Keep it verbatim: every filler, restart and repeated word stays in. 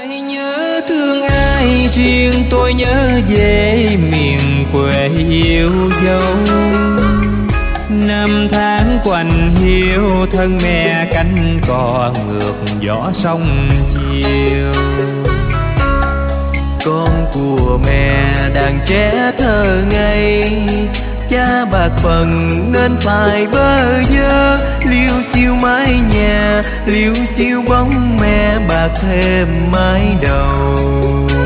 Ai nhớ thương ai, riêng tôi nhớ về miền quê yêu dấu. Năm tháng quạnh hiu, thân mẹ cánh cò ngược gió sông chiều. Con của mẹ đàn trẻ thơ ngây, cha bạc phần nên phải bơ vơ. Liêu xiêu mái nhà, liêu xiêu bóng mẹ bạc thêm mái đầu.